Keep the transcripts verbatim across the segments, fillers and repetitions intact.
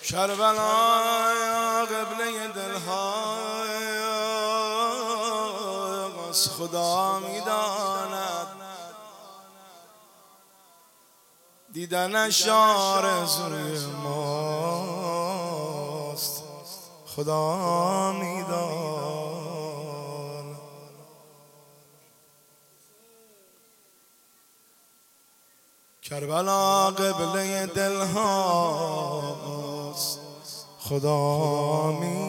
کربلا قبله دلهاست، خدا میداند دیدنش آرزوی ماست، خدا میداند. کربلا قبله دلهاست، خدا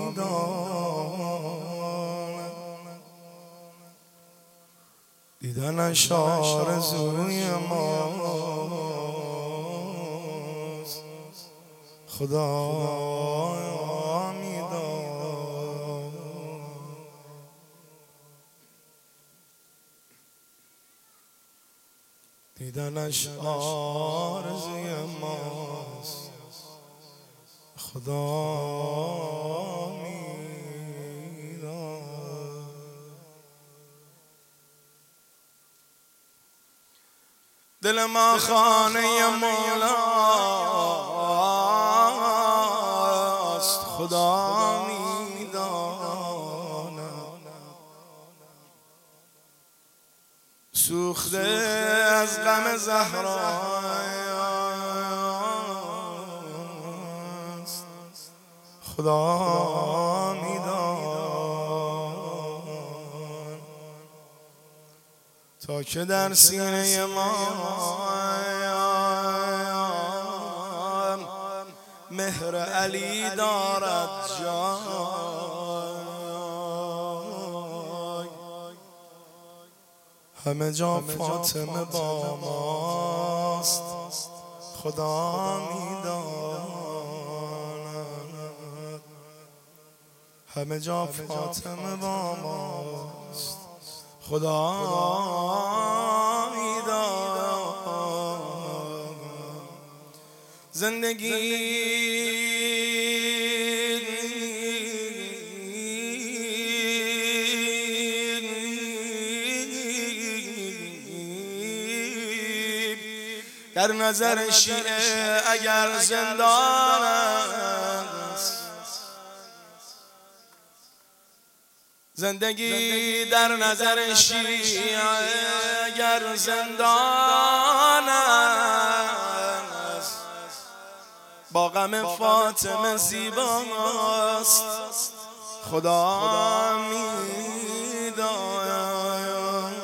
میداند دیدنش آرزوی ماست، خدا میداند. دیدنش آرزوی ماست، خدا میداند. دل ما خانه مولاست، خدا میداند. سوخته از غم زهراست، خدا میداند. تا که در سینه ما مهر علی دارد جای، همه جا فاطمه با ماست، خدا میداند. همه جا فاطمه با ماست، خدا میداند. زندگی در نظر شیعه اگر زندان است، زندگی در نظر شیعه اگر زندان است، با غم فاطمه زیباست، خدا میداند.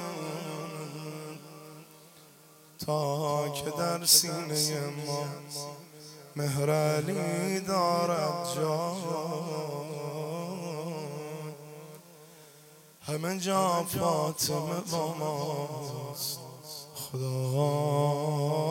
تا که در سینه ما مهر علی دارد جای، همه جا فاطمه با ماست، خدا